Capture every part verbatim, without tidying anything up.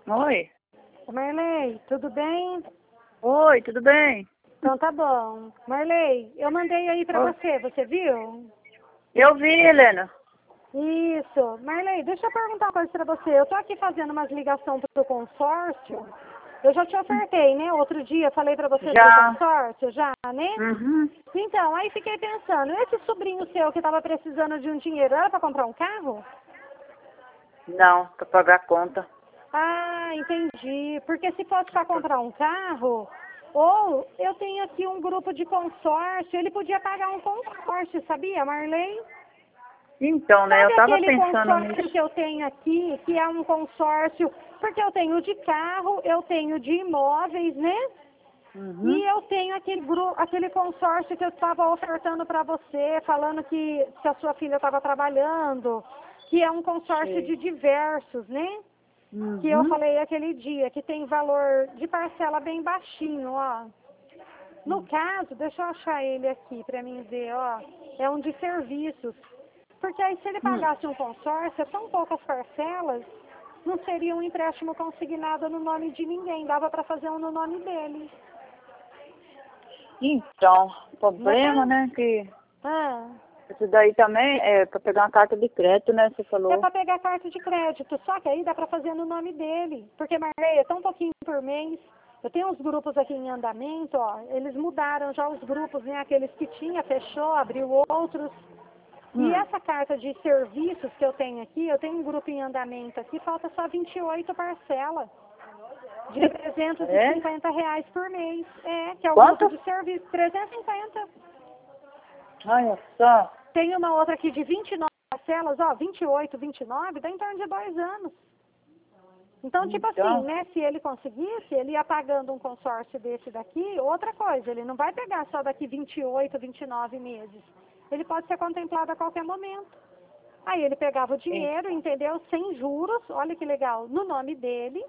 Oi. Marley, tudo bem? Oi, tudo bem? Então tá bom. Marley, eu mandei aí pra Oi. você, você viu? Eu vi, Helena. Isso. Marley, deixa eu perguntar uma coisa pra você. Eu tô aqui fazendo umas ligações pro consórcio. Eu já te ofertei, né? Outro dia falei pra você do Já. consórcio, já, né? Uhum. Então, aí fiquei pensando, esse sobrinho seu que tava precisando de um dinheiro, era pra comprar um carro? Não, pra pagar a conta. Ah, entendi. Porque se fosse para comprar um carro, ou eu tenho aqui um grupo de consórcio, ele podia pagar um consórcio, sabia, Marley? Então, né, eu Sabe tava aquele pensando consórcio nisso. que eu tenho aqui, que é um consórcio, porque eu tenho de carro, eu tenho de imóveis, né? Uhum. E eu tenho aquele, gru- aquele consórcio que eu estava ofertando para você, falando que, que a sua filha estava trabalhando, que é um consórcio Sei. de diversos, né? Que eu Uhum. falei aquele dia, que tem valor de parcela bem baixinho, ó. No caso, deixa eu achar ele aqui para mim ver, ó. É um de serviços. Porque aí se ele Hum. pagasse um consórcio, tão poucas parcelas, não seria um empréstimo consignado no nome de ninguém, dava para fazer um no nome dele. Então, o Né? problema, né, que Ah, isso daí também é pra pegar uma carta de crédito, né, você é falou. para pegar carta de crédito, só que aí dá para fazer no nome dele. Porque, Marley, é tão pouquinho por mês. Eu tenho uns grupos aqui em andamento, ó. Eles mudaram já os grupos, né? Aqueles que tinha, fechou, abriu outros. E Hum. essa carta de serviços que eu tenho aqui, eu tenho um grupo em andamento aqui, falta só vinte e oito parcelas. De trezentos e É? cinquenta reais por mês. É, que é o grupo Quanto? de serviço, trezentos e cinquenta. Olha só. Tem uma outra aqui de vinte e nove parcelas, ó, vinte e oito, vinte e nove, dá em torno de dois anos. Então, tipo assim, Então, né, se ele conseguisse, ele ia pagando um consórcio desse daqui, outra coisa, ele não vai pegar só daqui vinte e oito, vinte e nove meses. Ele pode ser contemplado a qualquer momento. Aí ele pegava o sim. dinheiro, entendeu? Sem juros, olha que legal, no nome dele,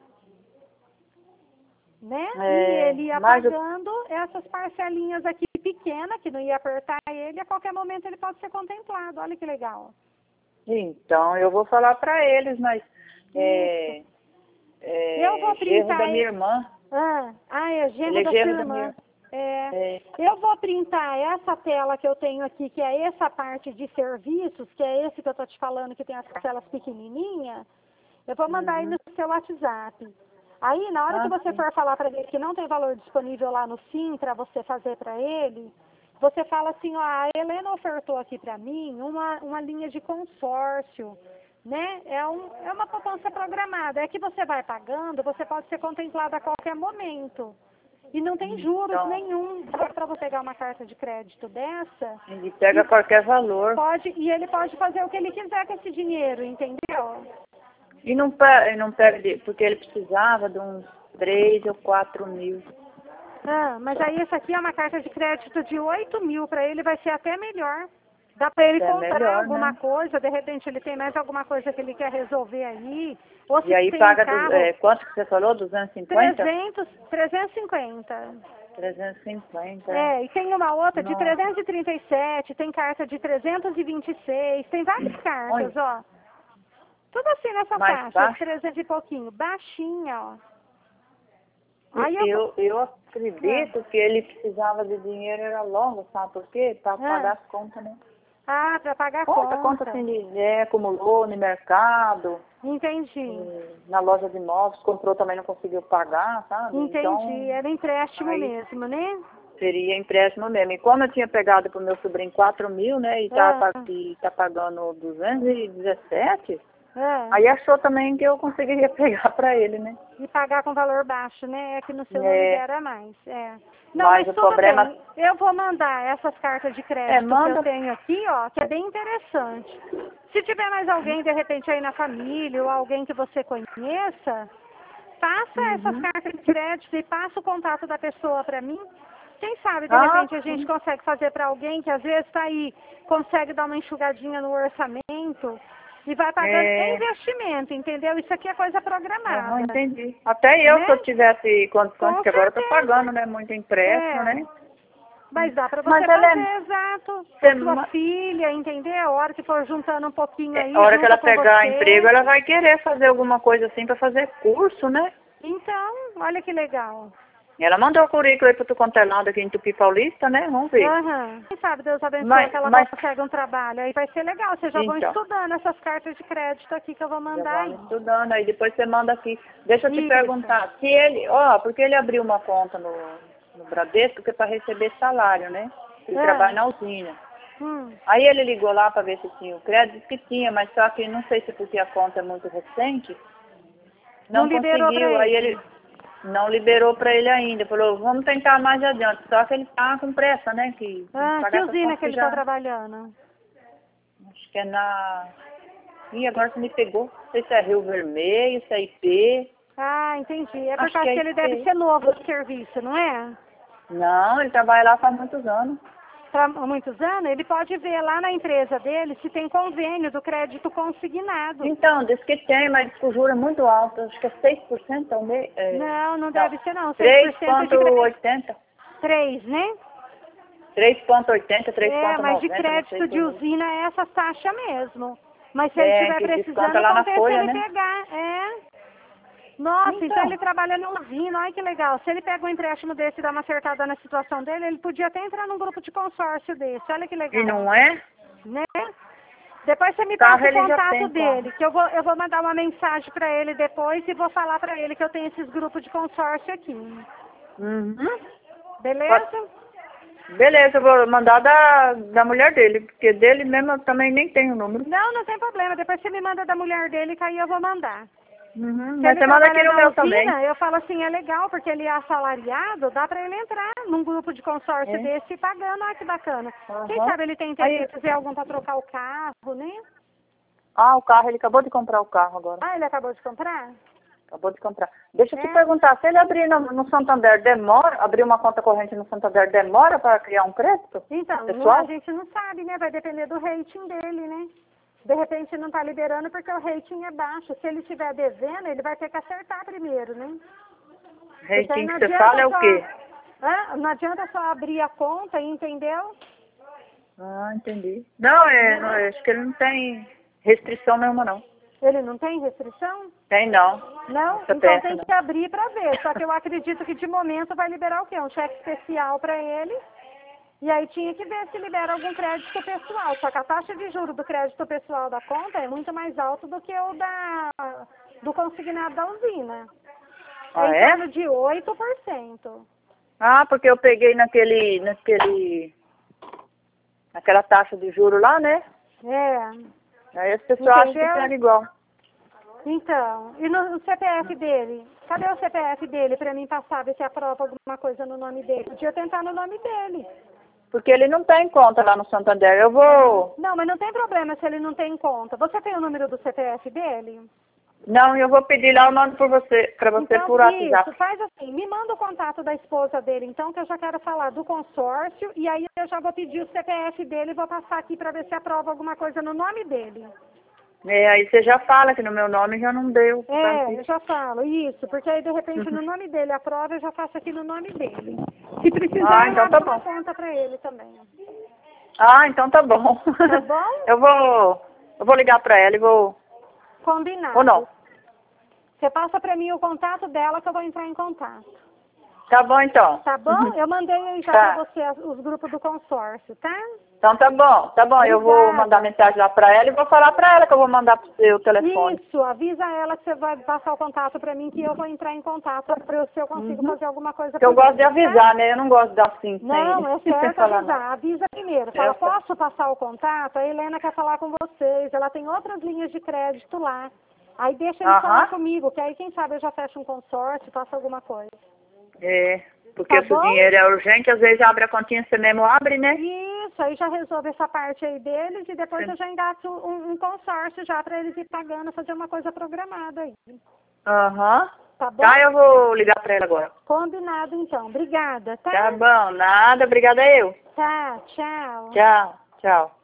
né? E É, ele ia mas eu pagando essas parcelinhas aqui pequenas, que não ia apertar ele, a qualquer momento ele pode ser contemplado, olha que legal. Então, eu vou falar para eles, mas Isso. é, Eu é vou gerro da printar. minha irmã. Ah, ah, é Ele genro é da sua gerro da irmã. minha. É. É, Eu vou printar essa tela que eu tenho aqui, que é essa parte de serviços, que é esse que eu tô te falando, que tem as parcelas pequenininhas. Eu vou mandar aí uhum. no seu WhatsApp. Aí, na hora que Ah, você sim. for falar para ele que não tem valor disponível lá no Sim para você fazer para ele, você fala assim, ó, a Helena ofertou aqui para mim uma, uma linha de consórcio, né? É, um, é uma poupança programada. É que você vai pagando, você pode ser contemplado a qualquer momento. E não tem juros Então, nenhum para você pegar uma carta de crédito dessa. ele E pega qualquer valor. pode, e ele pode fazer o que ele quiser com esse dinheiro, entendeu? E não, pe- e não perde, porque ele precisava de uns três ou quatro mil. Ah, mas aí essa aqui é uma carta de crédito de oito mil, para ele vai ser até melhor. Dá para ele É comprar melhor, alguma né? coisa, de repente ele tem mais alguma coisa que ele quer resolver aí. Ou E se aí tem um paga, do, carro, é, quanto que você falou? duzentos e cinquenta? trezentos, trezentos e cinquenta. trezentos e cinquenta, é. É, e tem uma outra de Nossa. trezentos e trinta e sete, tem carta de trezentos e vinte e seis, tem várias cartas, Olha, ó. Tudo assim nessa mais faixa, de baixo. trezentos e pouquinho, baixinha, ó. E Aí eu vou... Eu, eu Ah, acredito que ele precisava de dinheiro era logo, sabe por quê? Para ah, pagar as contas, né? ah para pagar a Conta, conta conta. assim de é, acumulou no mercado, Entendi. eh, na loja de imóveis, comprou também não conseguiu pagar, sabe? Entendi. Então, Era empréstimo aí mesmo, né? seria empréstimo mesmo. E como eu tinha pegado para o meu sobrinho quatro mil, né, e tá, Ah, pa- e tá pagando duzentos e dezessete, ah. aí achou também que eu conseguiria pegar para ele, né? E pagar com valor baixo, né? É que no seu não É, libera mais. É. Não, mas mas o tudo problema bem. Eu vou mandar essas cartas de é, crédito que eu manda. tenho aqui, ó, que é bem interessante. Se tiver mais alguém, de repente, aí na família ou alguém que você conheça, passa essas Uhum. cartas de crédito e passa o contato da pessoa para mim. Quem sabe, de Ah, repente, a gente sim. consegue fazer para alguém que às vezes está aí, consegue dar uma enxugadinha no orçamento e vai pagando. É É, investimento, entendeu? Isso aqui é coisa aham, programada, entendi. Até eu, se eu né? tivesse condições, Com que agora eu tô certeza. pagando, né? Muito empréstimo, É. né? Mas dá pra você Mas fazer, ela é... exato. Você Sua ma- filha, entendeu? A hora que for juntando um pouquinho aí, A hora que junta ela com pegar você. emprego, ela vai querer fazer alguma coisa assim pra fazer curso, né? Então, olha que legal. E ela mandou o currículo aí pro tu quanto é lado aqui em Tupi Paulista, né? Vamos ver. Aham. Quem sabe Deus abençoe Mas, que ela mas, consegue um trabalho. Aí vai ser legal. Vocês já vão então, estudando essas cartas de crédito aqui que eu vou já mandar aí. vamos estudando, aí depois você manda aqui. Deixa eu te Isso. perguntar, se ele, ó, porque ele abriu uma conta no, no Bradesco, que é para receber salário, né? Ele É. trabalha na usina. Hum. Aí ele ligou lá para ver se tinha o crédito, disse que tinha, mas só que não sei se porque a conta é muito recente, Não não liberou conseguiu. pra Aí ele. ele não liberou para ele ainda. Falou, vamos tentar mais adiante. Só que ele tá com pressa, né? Que tem que Ah, pagar que essa usina conta que ele já. tá trabalhando? Acho que é na... Ih, agora você me pegou. Não sei se é Rio Vermelho, se é I P. Ah, entendi. É por Acho causa que é que ele I P. deve ser novo no serviço, não é? Não, ele trabalha lá faz muitos anos. Há muitos anos, ele pode ver lá na empresa dele se tem convênio do crédito consignado. Então, diz que tem, mas diz que o juro é muito alto. Acho que é seis por cento ao mês. É... Não, não Não, deve ser não. três seis por cento de vírgula crédito. oitenta. três, né? três vírgula oitenta, É, mas de três vírgula noventa, não sei crédito de se... usina é essa taxa mesmo. Mas se ele É, estiver que precisando, desconta lá na compensa folha, ele né? pegar. É. Nossa, então. Então. ele trabalha na usina, olha que legal. Se ele pega um empréstimo desse e dá uma acertada na situação dele, ele podia até entrar num grupo de consórcio desse, olha que legal. E não é? Né? Depois você me Carro passa o ele já contato tem, dele, carro. que eu vou, eu vou mandar uma mensagem para ele depois e vou falar para ele que eu tenho esses grupos de consórcio aqui. Uhum. Beleza? Beleza, eu vou mandar da, da mulher dele, porque dele mesmo eu também nem tenho o número. Não, não tem problema. Depois você me manda da mulher dele que aí eu vou mandar. Uhum. Se Mas ele você manda aqui trabalha no na meu usina, também. eu falo assim, é legal, porque ele é assalariado, dá pra ele entrar num grupo de consórcio É. desse e pagando, olha que bacana. Uhum. Quem sabe ele tem interesse Aí- em fazer algum pra trocar o carro, né? Ah, o carro, ele acabou de comprar o carro agora. Ah, ele acabou de comprar? Acabou de comprar. Deixa eu te É. perguntar, se ele abrir no, no Santander, demora, abrir uma conta corrente no Santander, demora para criar um crédito? Então, não- Pessoal? a gente não sabe, né? Vai depender do rating dele, né? De repente não tá liberando porque o rating é baixo. Se ele estiver devendo, ele vai ter que acertar primeiro, né? Porque aí Rating não que você adianta fala é o só- quê? Hã? Não adianta só abrir a conta, entendeu? Ah, entendi. Não, é, não, é, acho que ele não tem restrição nenhuma, não. Ele não tem restrição? Tem não. Não? Essa Então peça, tem não. que abrir para ver. Só que eu acredito que de momento vai liberar o quê? Um cheque especial para ele. E aí tinha que ver se libera algum crédito pessoal. Só que a taxa de juros do crédito pessoal da conta é muito mais alta do que o da, do consignado da usina. Ah, é em é? torno de oito por cento. Ah, porque eu peguei naquele, naquele, naquela taxa de juro lá, né? É. Aí as pessoas acham Entendeu? que era igual. Então, e no, no C P F dele? Cadê o C P F dele para mim passar, ver se aprova alguma coisa no nome dele? Podia tentar no nome dele. Porque ele não tem conta lá no Santander. Eu vou... Não, mas não tem problema se ele não tem conta. Você tem o número do C P F dele? Não, eu vou pedir lá, eu mando por você, pra você Então, por WhatsApp. isso, faz assim, me manda o contato da esposa dele, então, que eu já quero falar do consórcio, e aí eu já vou pedir o C P F dele e vou passar aqui para ver se aprova alguma coisa no nome dele. É, aí você já fala que no meu nome já não deu. É, eu já falo, isso, porque aí de repente no nome dele aprova, eu já faço aqui no nome dele. Se precisar, Ah, então eu tá abro uma bom. conta para ele também. Ah, então tá bom. Tá bom? Eu vou, eu vou ligar pra ela e vou... Combinado. Ou não? Você passa para mim o contato dela que eu vou entrar em contato. Tá bom, então. Tá bom? Eu mandei aí já Tá. para você os grupos do consórcio, tá? Então tá bom, tá bom. Eu vou Obrigada. mandar mensagem lá pra ela e vou falar pra ela que eu vou mandar pro seu telefone. Isso, avisa ela que você vai passar o contato para mim que eu vou entrar em contato para ver se eu consigo fazer alguma coisa. Porque eu por gosto de ele, tá? avisar, né? Eu não gosto de dar assim, Não, é sem, sem certo falar avisar. nada. Avisa primeiro. Fala, Eu sei. posso passar o contato? A Helena quer falar com vocês. Ela tem outras linhas de crédito lá. Aí deixa ele Aham. falar comigo, que aí quem sabe eu já fecho um consórcio, faço alguma coisa. É, porque Tá se o bom? dinheiro é urgente, às vezes abre a continha, você mesmo abre, né? Isso, aí já resolve essa parte aí deles e depois Sim. eu já engato um, um consórcio já para eles ir pagando, fazer uma coisa programada aí. Aham. Tá bom? Tá, eu vou ligar pra ela agora. Combinado então. Obrigada, tá? Tá bom, nada, obrigada eu. Tá, tchau. Tchau, tchau.